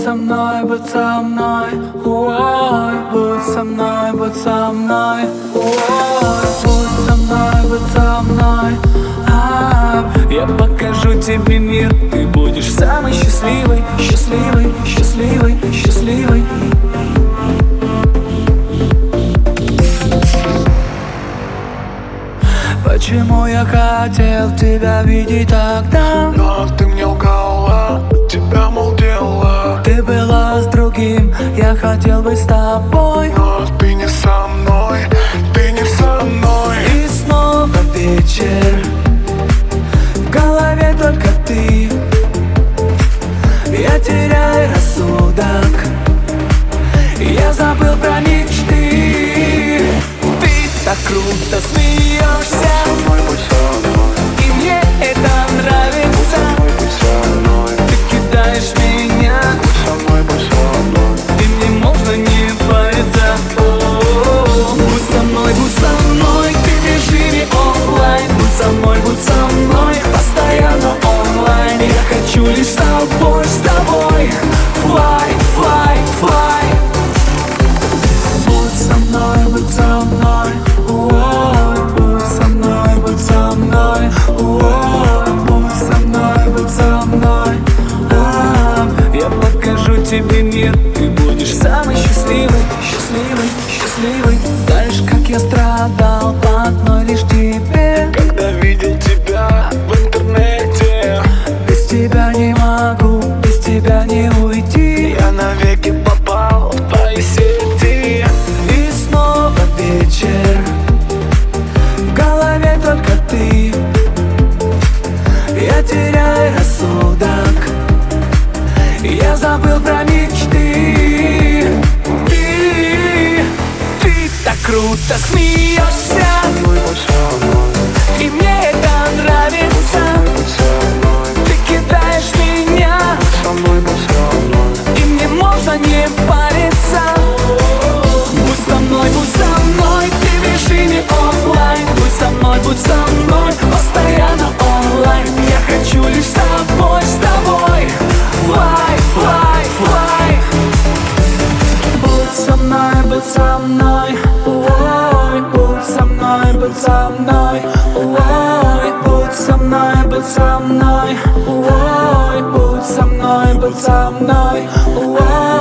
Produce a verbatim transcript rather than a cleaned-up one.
со мной, будь со мной, ой, будь со мной, будь со мной, ой, будь со мной, будь со мной, а, я покажу тебе мир, ты будешь самый счастливый, счастливый, счастливый, счастливый. Почему я хотел тебя видеть тогда, но ты мне лгала, у тебя, мол, дела. Ты была с другим, я хотел быть с тобой, но ты не со мной, ты не со мной. И снова вечер, в голове только ты. Я теряю рассудок, я забыл про мечты. Ты так круто смеешься, и мне это нравится. Ты кидаешь меня, и мне можно не париться. О-о-о. Будь со мной, будь со мной, ты в режиме оффлайн. Будь со мной, будь со мной, постоянно онлайн. Я хочу лишь с тобой, с тобой. Fly, fly, fly. Будь со мной, будь со мной, ой, будь со мной, будь со мной, ой, будь со мной, будь со мной, а, я покажу тебе мир, ты будешь самый счастливый, счастливый, счастливый. Знаешь, как я страдал по одной лишь тебе, когда видел тебя в интернете. Без тебя не могу, без тебя не уйти. Я навеки попал в твои сети. И снова вечер, в голове только ты. Я теряю рассудок, я забыл про мечты. Ты, ты так круто смеешься, и мне это нравится. Ты кидаешь меня, и мне можно не париться. Будь со мной, будь со мной, ты в режиме оффлайн. Будь со мной, будь со мной, постоянно онлайн. Я хочу лишь с тобой, с тобой. Fly, fly, fly. Будь со мной, будь со мной, ой, будь со мной, будь со мной, ой, будь со мной, будь со мной, ой, будь со мной, будь со мной, ой.